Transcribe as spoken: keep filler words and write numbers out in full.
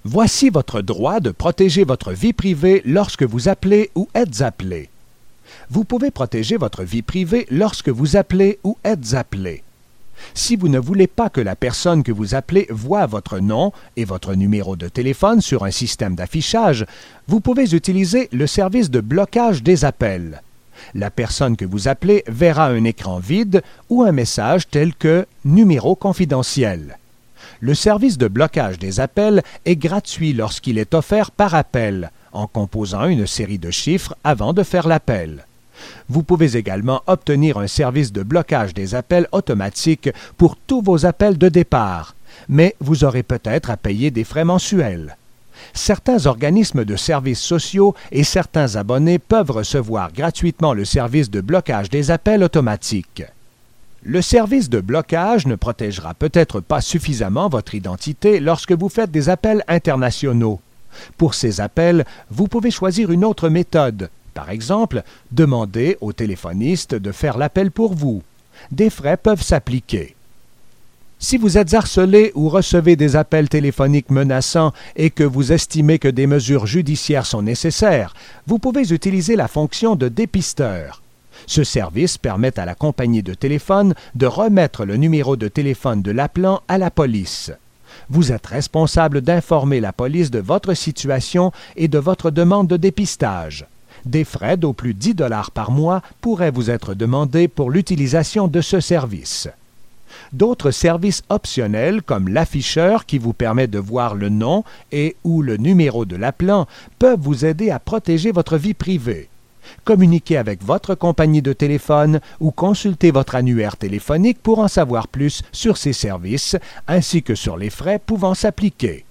Voici votre droit de protéger votre vie privée lorsque vous appelez ou êtes appelé. Vous pouvez protéger votre vie privée lorsque vous appelez ou êtes appelé. Si vous ne voulez pas que la personne que vous appelez voie votre nom et votre numéro de téléphone sur un système d'affichage, vous pouvez utiliser le service de blocage des appels. La personne que vous appelez verra un écran vide ou un message tel que « numéro confidentiel ». Le service de blocage des appels est gratuit lorsqu'il est offert par appel, en composant une série de chiffres avant de faire l'appel. Vous pouvez également obtenir un service de blocage des appels automatique pour tous vos appels de départ, mais vous aurez peut-être à payer des frais mensuels. Certains organismes de services sociaux et certains abonnés peuvent recevoir gratuitement le service de blocage des appels automatiques. Le service de blocage ne protégera peut-être pas suffisamment votre identité lorsque vous faites des appels internationaux. Pour ces appels, vous pouvez choisir une autre méthode. Par exemple, demander au téléphoniste de faire l'appel pour vous. Des frais peuvent s'appliquer. Si vous êtes harcelé ou recevez des appels téléphoniques menaçants et que vous estimez que des mesures judiciaires sont nécessaires, vous pouvez utiliser la fonction de dépisteur. Ce service permet à la compagnie de téléphone de remettre le numéro de téléphone de l'appelant à la police. Vous êtes responsable d'informer la police de votre situation et de votre demande de dépistage. Des frais d'au plus dix dollars par mois pourraient vous être demandés pour l'utilisation de ce service. D'autres services optionnels comme l'afficheur qui vous permet de voir le nom et ou le numéro de l'appelant peuvent vous aider à protéger votre vie privée. Communiquez avec votre compagnie de téléphone ou consultez votre annuaire téléphonique pour en savoir plus sur ces services ainsi que sur les frais pouvant s'appliquer.